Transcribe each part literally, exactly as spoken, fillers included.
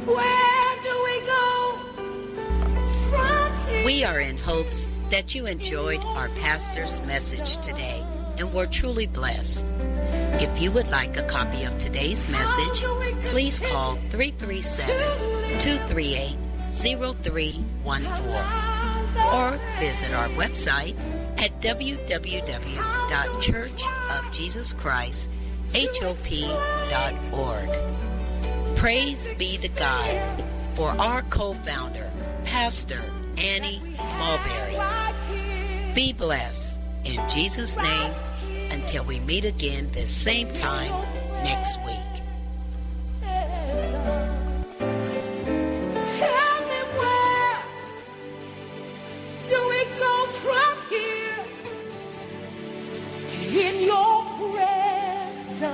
Where do we go from here? We are in hopes that you enjoyed our pastor's message today and were truly blessed. If you would like a copy of today's message, please call three three seven, two three eight, zero three one four or visit our website at w w w dot church of jesus christ hop dot org. Praise be to God for our co-founder, Pastor Annie Mulberry. Be blessed in Jesus' name until we meet again this same time next week. Tell me, where do we go from here in your presence?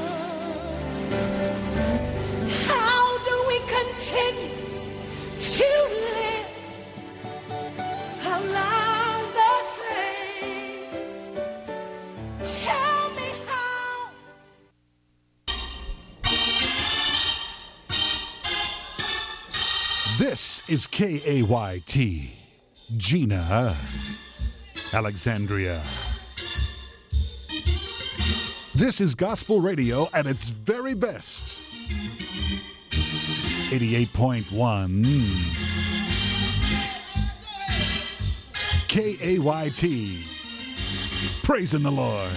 How do we continue to live our lives the same? Tell me how. This is K A Y T, Gina, Alexandria. This is gospel radio at its very best. eighty-eight point one K A Y T, praising the Lord.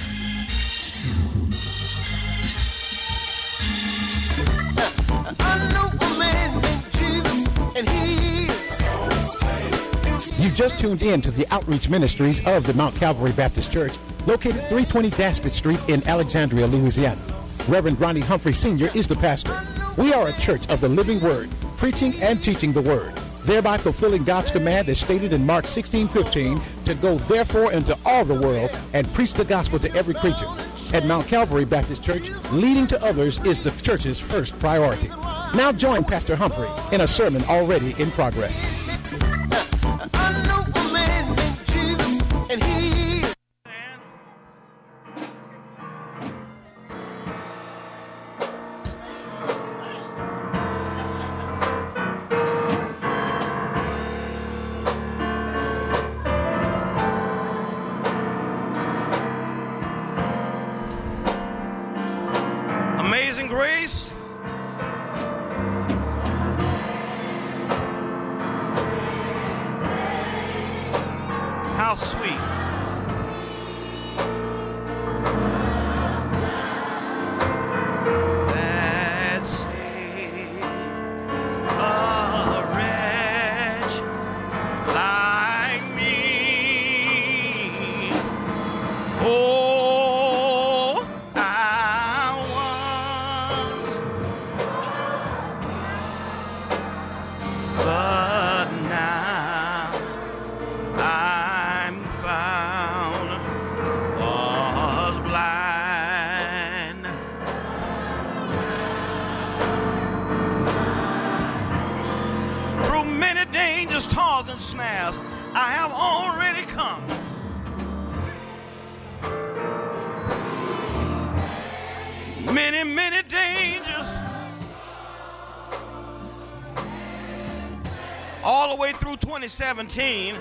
I know a man named Jesus, and he is. You just tuned in to the outreach ministries of the Mount Calvary Baptist Church, located three twenty Daspit Street in Alexandria, Louisiana. Reverend Ronnie Humphrey Senior is the pastor. We are a church of the living word, preaching and teaching the word, thereby fulfilling God's command as stated in Mark sixteen fifteen, to go therefore into all the world and preach the gospel to every creature. At Mount Calvary Baptist Church, leading to others is the church's first priority. Now join Pastor Humphrey in a sermon already in progress. I know a man named Jesus, and he is. Amazing Grace. How sweet. That saved a wretch like me. Oh, I once, but now I'm found, was blind. Through many dangers, toils, and snares, I have already come. Many, many dangers, all the way through twenty seventeen.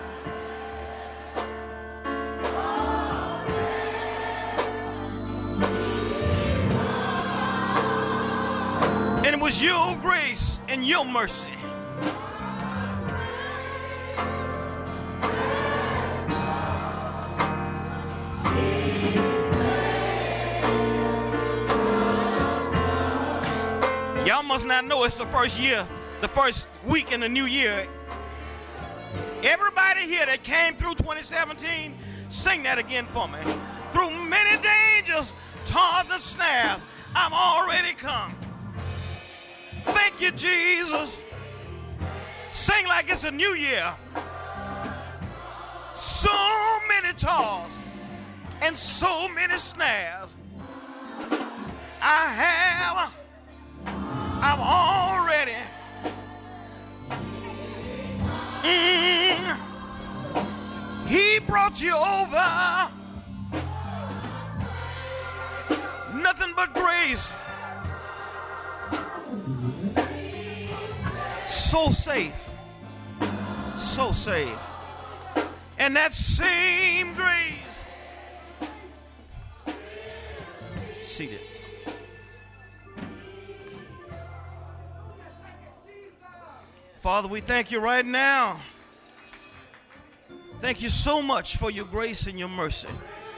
And it was your grace and your mercy. Y'all must not know it's the first year, the first week in the new year. Everybody here that came through twenty seventeen, sing that again for me. Through many dangers, toils, and snares, I'm already come. Thank you, Jesus. Sing like it's a new year. So many toils and so many snares. I have, I've already. Mm, he brought you over. Nothing but grace. so safe, so safe. And that same grace, seated. Father, we thank you right now. Thank you so much for your grace and your mercy.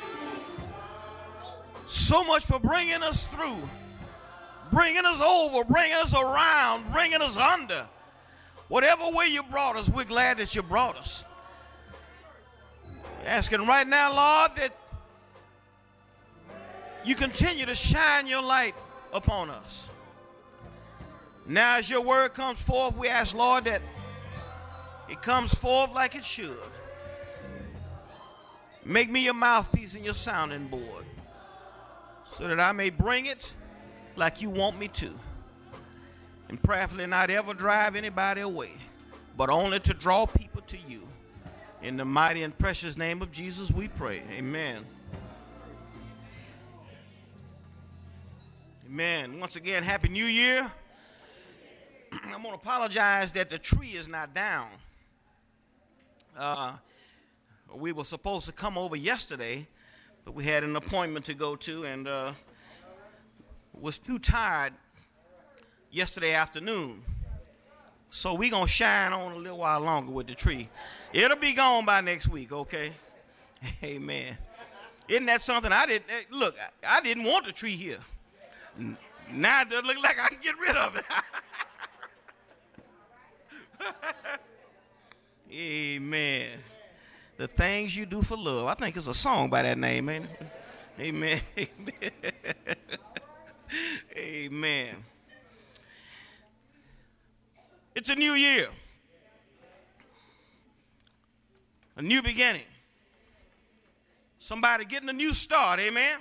So much for bringing us through, bringing us over, bringing us around, bringing us under. Whatever way you brought us, we're glad that you brought us. Asking right now, Lord, that you continue to shine your light upon us. Now as your word comes forth, we ask, Lord, that it comes forth like it should. Make me your mouthpiece and your sounding board so that I may bring it like you want me to. And prayerfully not ever drive anybody away, but only to draw people to you. In the mighty and precious name of Jesus we pray. Amen. Amen. Once again, Happy New Year. I'm going to apologize that the tree is not down. Uh, we were supposed to come over yesterday, but we had an appointment to go to and uh, was too tired yesterday afternoon. So we're going to shine on a little while longer with the tree. It'll be gone by next week, okay? Amen. Isn't that something? I didn't, look, I didn't want the tree here. Now it does look like I can get rid of it. Amen. The things you do for love. I think it's a song by that name, ain't it? Amen. Amen. Amen. It's a new year. A new beginning. Somebody getting a new start, amen?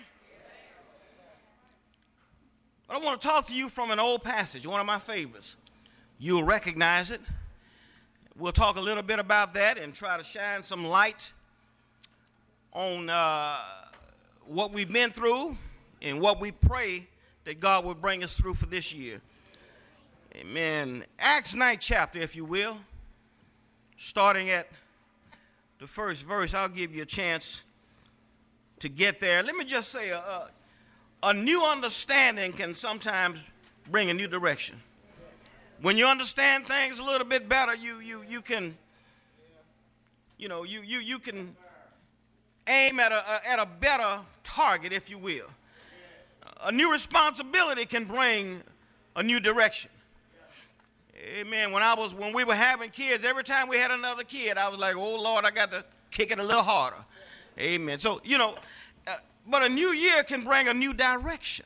But I want to talk to you from an old passage, one of my favorites. You'll recognize it. We'll talk a little bit about that and try to shine some light on uh, what we've been through and what we pray that God will bring us through for this year. Amen. Acts ninth chapter, if you will, starting at the first verse. I'll give you a chance to get there. Let me just say a, a, a new understanding can sometimes bring a new direction. When you understand things a little bit better, you you you can, you know, you you you can aim at a, a at a better target, if you will. A new responsibility can bring a new direction. Amen. When I was when we were having kids, every time we had another kid, I was like, oh Lord, I got to kick it a little harder. Amen. So you know, uh, but a new year can bring a new direction.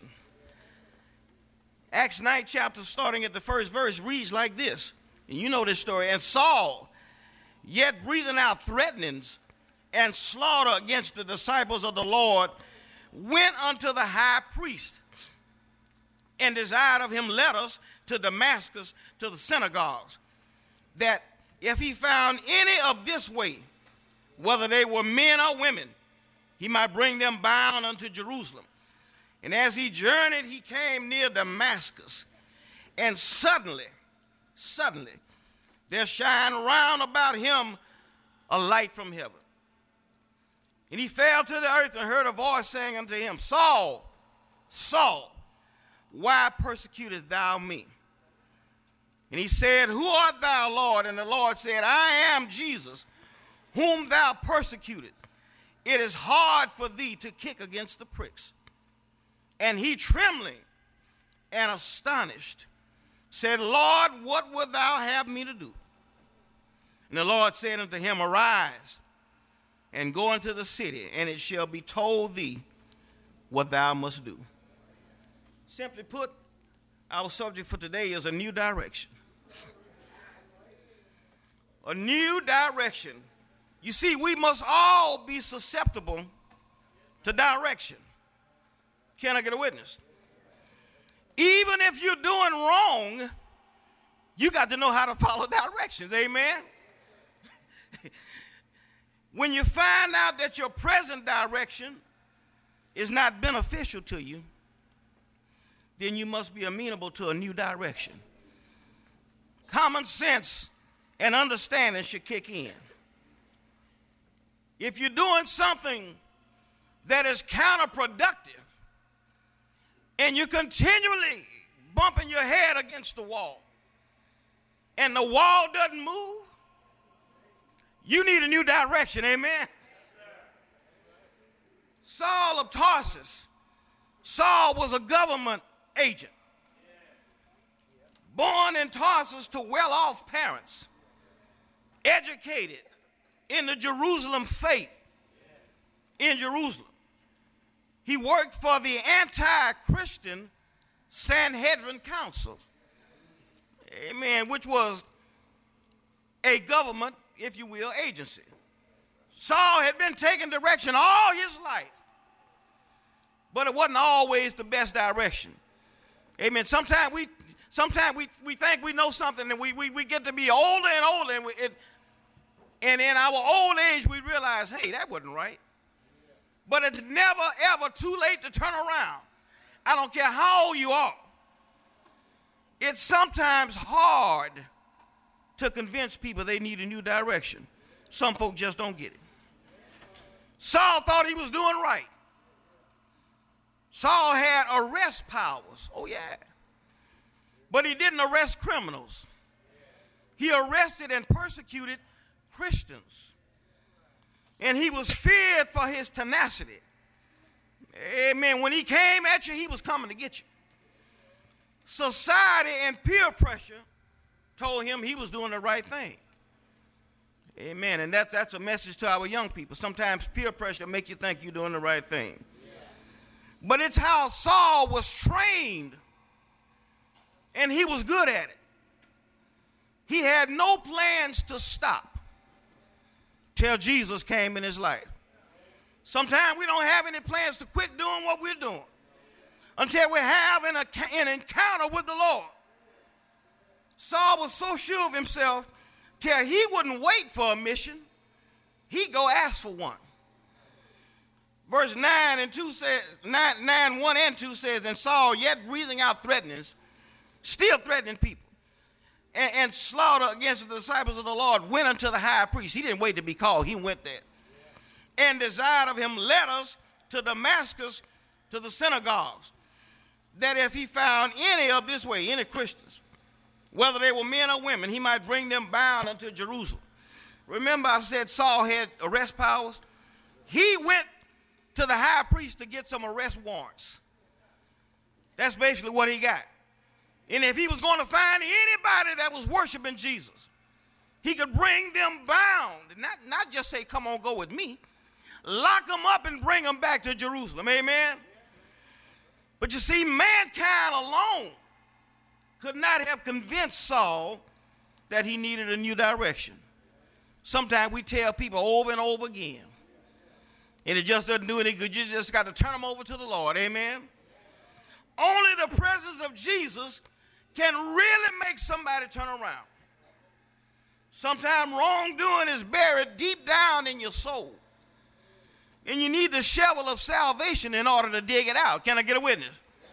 Acts ninth chapter, starting at the first verse, reads like this. And you know this story. And Saul, yet breathing out threatenings and slaughter against the disciples of the Lord, went unto the high priest and desired of him letters to Damascus, to the synagogues, that if he found any of this way, whether they were men or women, he might bring them bound unto Jerusalem. And as he journeyed, he came near Damascus. And suddenly, suddenly, there shined round about him a light from heaven. And he fell to the earth and heard a voice saying unto him, Saul, Saul, why persecutest thou me? And he said, Who art thou, Lord? And the Lord said, I am Jesus, whom thou persecuted. It is hard for thee to kick against the pricks. And he, trembling and astonished, said, Lord, what wilt thou have me to do? And the Lord said unto him, Arise, and go into the city, and it shall be told thee what thou must do. Simply put, our subject for today is a new direction. A new direction. You see, we must all be susceptible to direction. Can I get a witness? Even if you're doing wrong, you got to know how to follow directions. Amen? When you find out that your present direction is not beneficial to you, then you must be amenable to a new direction. How common sense and understanding should kick in. If you're doing something that is counterproductive and you're continually bumping your head against the wall and the wall doesn't move, you need a new direction, amen? Saul of Tarsus. Saul was a government agent, born in Tarsus to well-off parents, educated in the Jerusalem faith in Jerusalem. He worked for the anti-Christian Sanhedrin Council, amen, which was a government, if you will, agency. Saul had been taking direction all his life, but it wasn't always the best direction. Amen. Sometimes we sometimes we, we think we know something, and we, we, we get to be older and older, and, we, it, and in our old age we realize, hey, that wasn't right. But it's never, ever too late to turn around. I don't care how old you are. It's sometimes hard to convince people they need a new direction. Some folk just don't get it. Saul thought he was doing right. Saul had arrest powers. Oh, yeah. But he didn't arrest criminals. He arrested and persecuted Christians. And he was feared for his tenacity. Amen. When he came at you, he was coming to get you. Society and peer pressure told him he was doing the right thing. Amen. And that's, that's a message to our young people. Sometimes peer pressure make you think you're doing the right thing. But it's how Saul was trained, and he was good at it. He had no plans to stop till Jesus came in his life. Sometimes we don't have any plans to quit doing what we're doing until we have an, an encounter with the Lord. Saul was so sure of himself till he wouldn't wait for a mission. He'd go ask for one. Verse nine and two says, nine, nine, one and two says, and Saul, yet breathing out threatenings, still threatening people, and, and slaughter against the disciples of the Lord, went unto the high priest. He didn't wait to be called. He went there. And desired of him letters to Damascus, to the synagogues, that if he found any of this way, any Christians, whether they were men or women, he might bring them bound unto Jerusalem. Remember I said Saul had arrest powers? He went to the high priest to get some arrest warrants. That's basically what he got. And if he was going to find anybody that was worshiping Jesus, he could bring them bound. Not, not just say, come on, go with me. Lock them up and bring them back to Jerusalem. Amen? But you see, mankind alone could not have convinced Saul that he needed a new direction. Sometimes we tell people over and over again, and it just doesn't do any good. You just got to turn them over to the Lord. Amen? Only the presence of Jesus can really make somebody turn around. Sometimes wrongdoing is buried deep down in your soul, and you need the shovel of salvation in order to dig it out. Can I get a witness?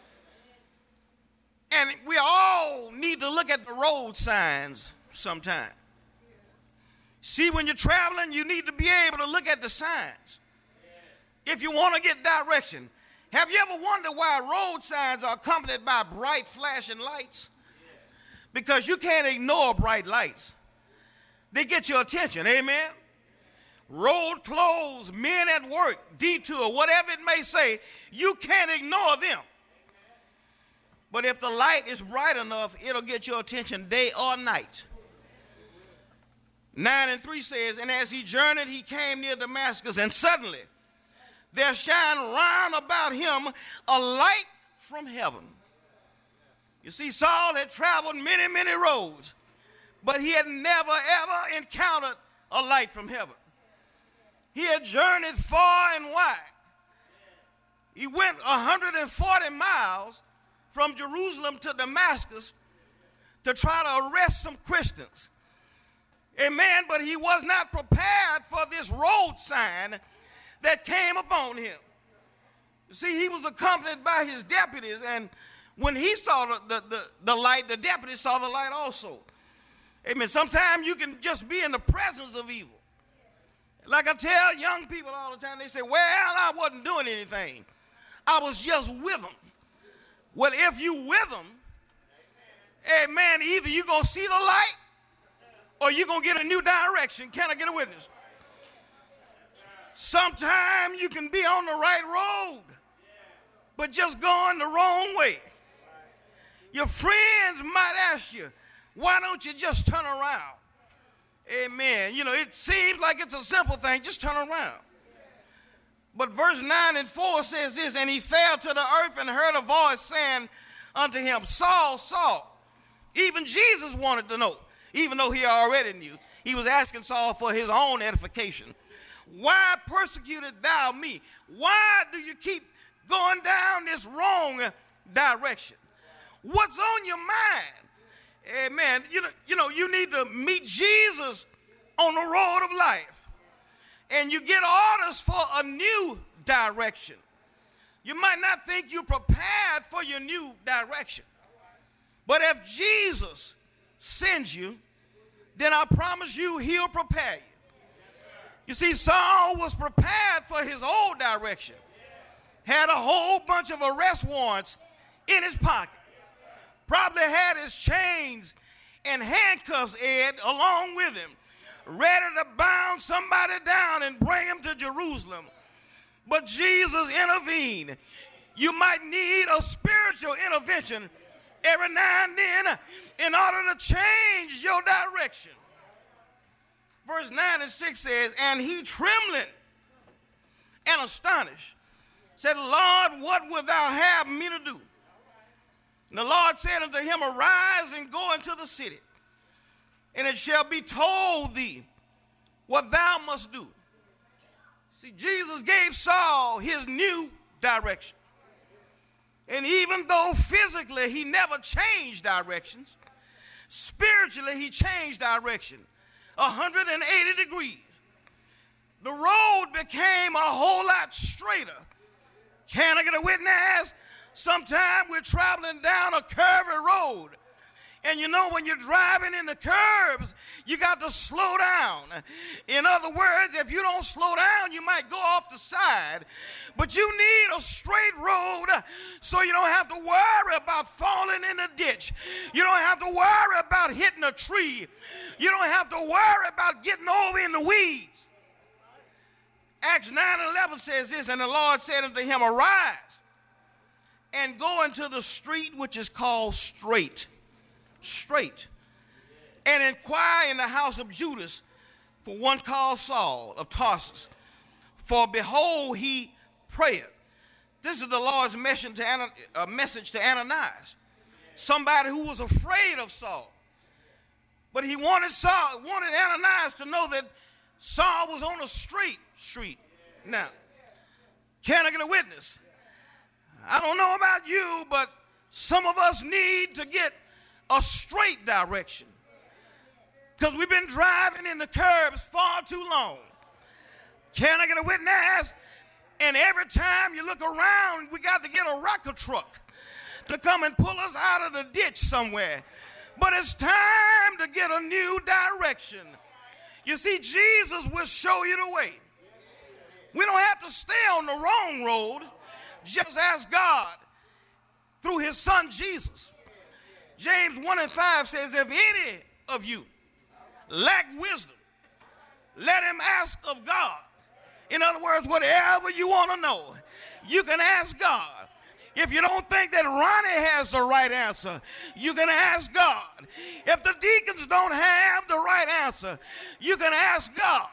And we all need to look at the road signs sometime. See, when you're traveling, you need to be able to look at the signs if you want to get direction. Have you ever wondered why road signs are accompanied by bright flashing lights? Because you can't ignore bright lights. They get your attention, amen? Road closed, men at work, detour, whatever it may say, you can't ignore them. But if the light is bright enough, it'll get your attention day or night. nine and three says, and as he journeyed, he came near Damascus, and suddenly there shined round about him a light from heaven. You see, Saul had traveled many, many roads, but he had never, ever encountered a light from heaven. He had journeyed far and wide. He went one hundred forty miles from Jerusalem to Damascus to try to arrest some Christians. Amen, but he was not prepared for this road sign that came upon him. You see, he was accompanied by his deputies, and when he saw the, the, the, the light, the deputies saw the light also. Amen. Sometimes you can just be in the presence of evil. Like I tell young people all the time, they say, well, I wasn't doing anything. I was just with them. Well, if you with them, amen, either you're going to see the light or you're going to get a new direction. Can I get a witness? Sometimes you can be on the right road, but just going the wrong way. Your friends might ask you, why don't you just turn around? Amen. You know, it seems like it's a simple thing. Just turn around. But verse nine and four says this, and he fell to the earth and heard a voice saying unto him, Saul, Saul. Even Jesus wanted to know, even though he already knew. He was asking Saul for his own edification. Why persecutest thou me? Why do you keep going down this wrong direction? What's on your mind? Amen. You know, you know, you need to meet Jesus on the road of life. And you get orders for a new direction. You might not think you're prepared for your new direction. But if Jesus sends you, then I promise you he'll prepare you. You see, Saul was prepared for his old direction. Had a whole bunch of arrest warrants in his pocket. Probably had his chains and handcuffs, Ed, along with him, ready to bound somebody down and bring him to Jerusalem. But Jesus intervened. You might need a spiritual intervention every now and then in order to change your direction. Verse nine and six says, and he trembling and astonished said, Lord, what wilt thou have me to do? And the Lord said unto him, arise and go into the city, and it shall be told thee what thou must do. See, Jesus gave Saul his new direction. And even though physically he never changed directions, spiritually he changed direction one hundred eighty degrees. The road became a whole lot straighter. Can I get a witness? Sometimes we're traveling down a curvy road. And you know, when you're driving in the curbs, you got to slow down. In other words, if you don't slow down, you might go off the side. But you need a straight road so you don't have to worry about falling in the ditch. You don't have to worry about hitting a tree. You don't have to worry about getting over in the weeds. Acts nine and eleven says this, and the Lord said unto him, arise and go into the street which is called Straight. Straight, and inquire in the house of Judas for one called Saul of Tarsus. For behold, he prayeth. This is the Lord's message to, Ana, uh, message to Ananias, somebody who was afraid of Saul. But he wanted Saul, wanted Ananias to know that Saul was on a straight street. Now, can I get a witness? I don't know about you, but some of us need to get a straight direction, because we've been driving in the curbs far too long. Can I get a witness? And every time you look around, we got to get a rocket truck to come and pull us out of the ditch somewhere. But it's time to get a new direction. You see, Jesus will show you the way. We don't have to stay on the wrong road. Just ask God through his son Jesus. James one and five says, if any of you lack wisdom, let him ask of God. In other words, whatever you want to know, you can ask God. If you don't think that Ronnie has the right answer, you can ask God. If the deacons don't have the right answer, you can ask God.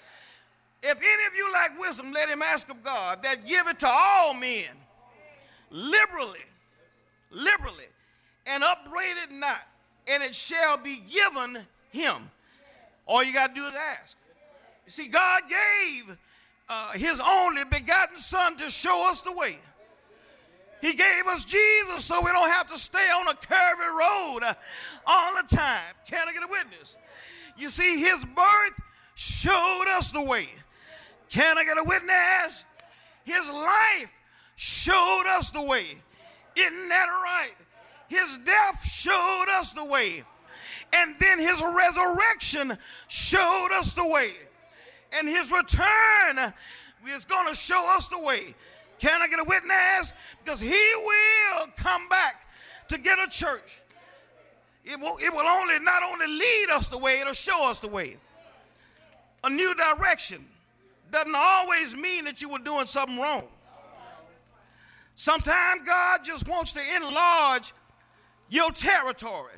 If any of you lack wisdom, let him ask of God, that give it to all men, liberally, liberally, and upbraid it not, and it shall be given him. All you got to do is ask. You see, God gave uh, his only begotten son to show us the way. He gave us Jesus so we don't have to stay on a curvy road uh, all the time. Can I get a witness? You see, his birth showed us the way. Can I get a witness? His life showed us the way. Isn't that right? His death showed us the way. And then his resurrection showed us the way. And his return is going to show us the way. Can I get a witness? Because he will come back to get a church. It will, it will only not only lead us the way, it'll show us the way. A new direction doesn't always mean that you were doing something wrong. Sometimes God just wants to enlarge your territory.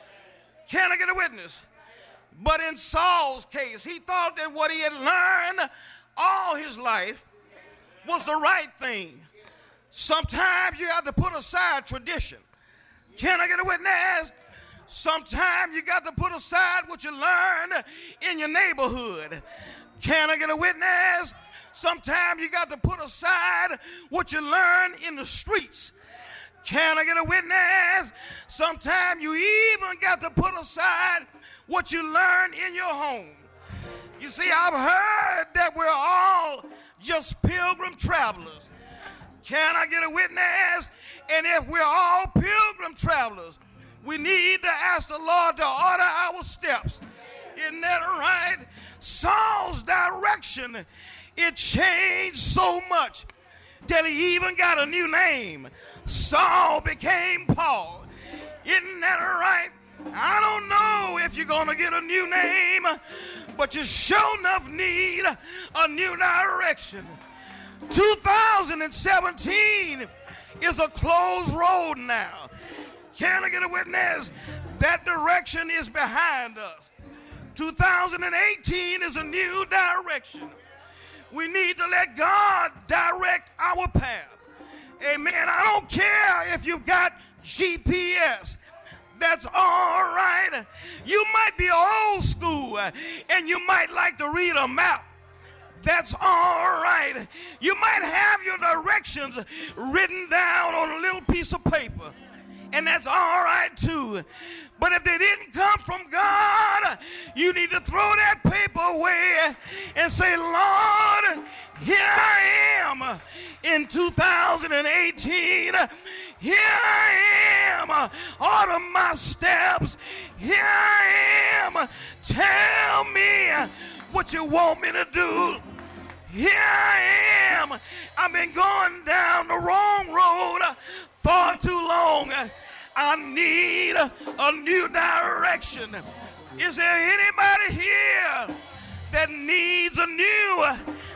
Can I get a witness? But in Saul's case, he thought that what he had learned all his life was the right thing. Sometimes you have to put aside tradition. Can I get a witness? Sometimes you got to put aside what you learned in your neighborhood. Can I get a witness? Sometimes you got to put aside what you learned in the streets. Can I get a witness? Sometimes you even got to put aside what you learned in your home. You see, I've heard that we're all just pilgrim travelers. Can I get a witness? And if we're all pilgrim travelers, we need to ask the Lord to order our steps. Isn't that right? Saul's direction, it changed so much that he even got a new name. Saul became Paul. Isn't that right? I don't know if you're going to get a new name, but you sure enough need a new direction. two thousand seventeen is a closed road now. Can I get a witness? That direction is behind us. two thousand eighteen is a new direction. We need to let God direct our path. Amen. I don't care if you've got G P S. That's all right. You might be old school and you might like to read a map. That's all right. You might have your directions written down on a little piece of paper. And that's all right too. But if they didn't come from God, you need to throw that paper away and say, Lord, here I am in two thousand eighteen. Here I am. Order my steps. Here I am. Tell me what you want me to do. Here I am. I've been going down the wrong road far too long. I need a new direction. Is there anybody here that needs a new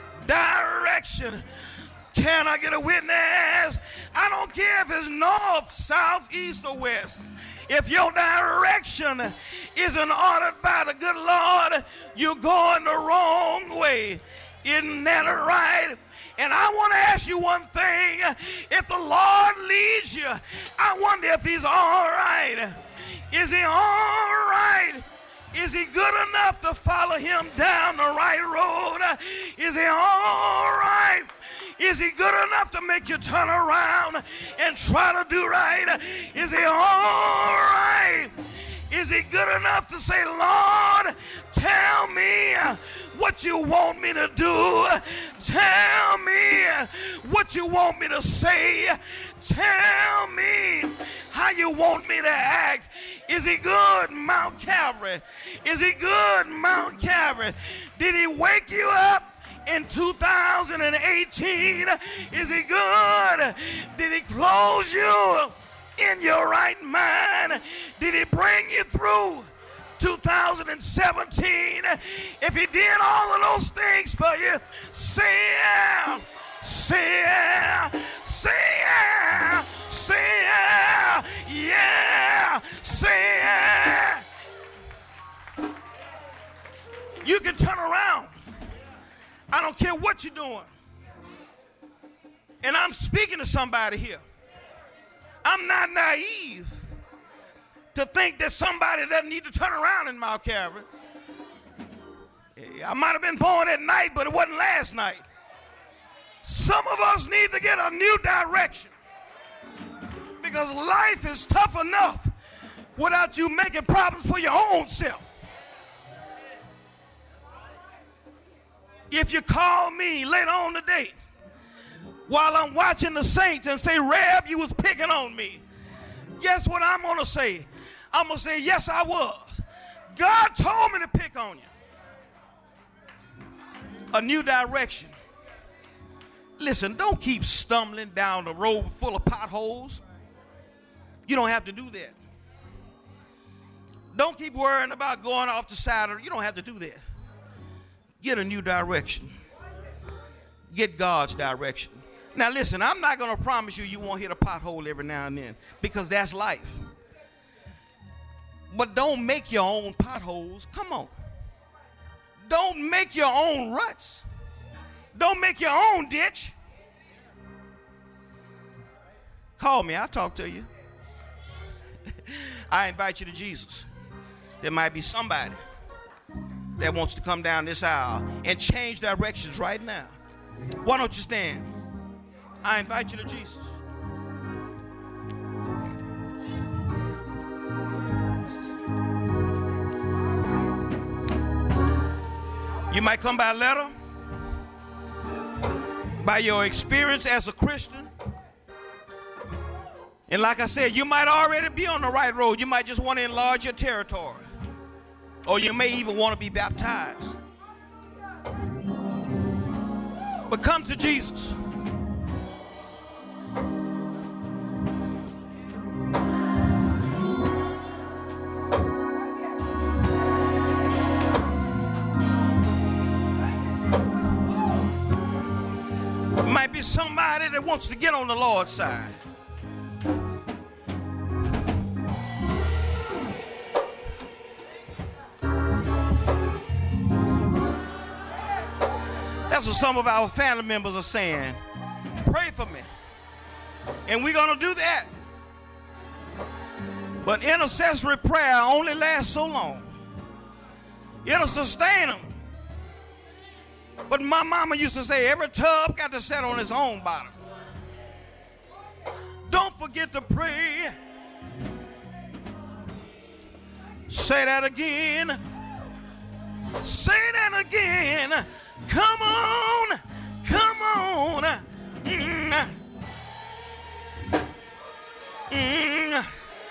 direction? Can I get a witness? I don't care if it's north, south, east, or west. If your direction isn't ordered by the good Lord, you're going the wrong way. Isn't that right? And I want to ask you one thing. If the Lord leads you, I wonder if he's all right. Is he all right? Is he good enough to follow him down the right road? Is he all right? Is he good enough to make you turn around and try to do right? Is he all right? Is he good enough to say, Lord, tell me what you want me to do? Tell me what you want me to say? Tell me how you want me to act? Is he good, Mount Calvary? Is he good, Mount Calvary? Did he wake you up in two thousand eighteen? Is he good? Did he close you in your right mind? Did he bring you through two thousand seventeen? If he did all of those things for you, say yeah, say yeah, say yeah, say yeah, yeah, say yeah. You can turn around. I don't care what you're doing. And I'm speaking to somebody here. I'm not naive to think that somebody doesn't need to turn around in Mount Calvary. I might have been born at night, but it wasn't last night. Some of us need to get a new direction because life is tough enough without you making problems for your own self. If you call me later on today while I'm watching the Saints and say, Reb, you was picking on me, guess what I'm going to say? I'm going to say, yes, I was. God told me to pick on you. A new direction. Listen, don't keep stumbling down the road full of potholes. You don't have to do that. Don't keep worrying about going off the side of, you don't have to do that. Get a new direction. Get God's direction. Now listen, I'm not going to promise you you won't hit a pothole every now and then, because that's life. But don't make your own potholes. Come on. Don't make your own ruts. Don't make your own ditch. Call me, I'll talk to you. I invite you to Jesus. There might be somebody that wants to come down this aisle and change directions right now. Why don't you stand? I invite you to Jesus. You might come by letter, by your experience as a Christian. And like I said, you might already be on the right road. You might just want to enlarge your territory. Or you may even want to be baptized. But come to Jesus. Might be somebody that wants to get on the Lord's side. That's what some of our family members are saying. Pray for me. And we're going to do that. But intercessory prayer only lasts so long. It'll sustain them. But my mama used to say, every tub got to set on its own bottom. Don't forget to pray. Say that again. Say that again. Come on. Come on. Mm. Mm.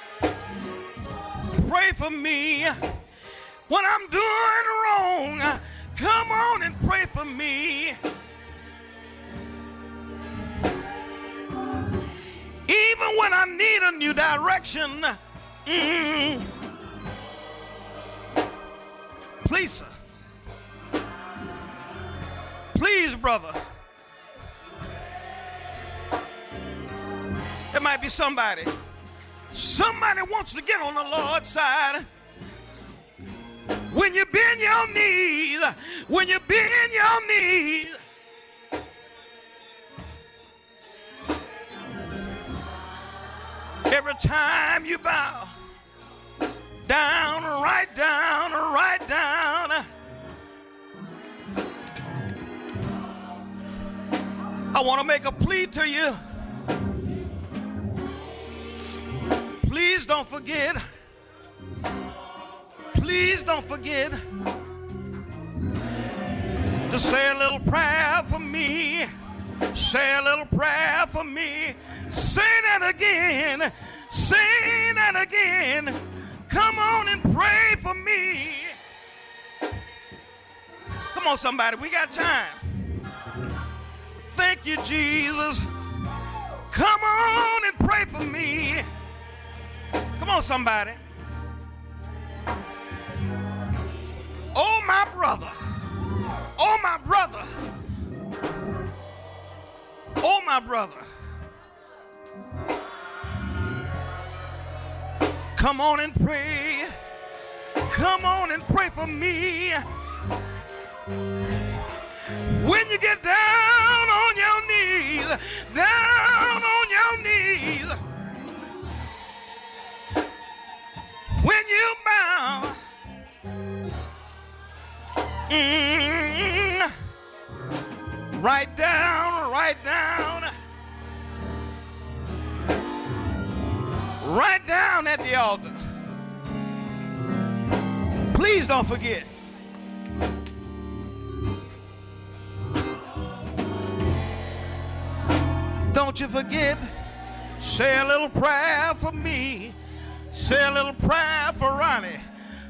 Pray for me when I'm doing wrong. Come on and pray for me. Even when I need a new direction. Mm. Please, sir. Please, brother. There might be somebody. Somebody wants to get on the Lord's side. When you bend your knees, when you bend your knees, every time you bow, down, right down, right down. I want to make a plea to you. Please don't forget. Please don't forget to say a little prayer for me. Say a little prayer for me. Say that again. Say that again. Come on and pray for me. Come on, somebody. We got time. Thank you, Jesus. Come on and pray for me. Come on, somebody. Oh, my brother. Oh, my brother. Oh, my brother. Come on and pray. Come on and pray for me. When you get down on your knees, down on your knees, when you bow, mm, right down, right down, right down at the altar. Please don't forget. Don't you forget, say a little prayer for me. Say a little prayer for Ronnie.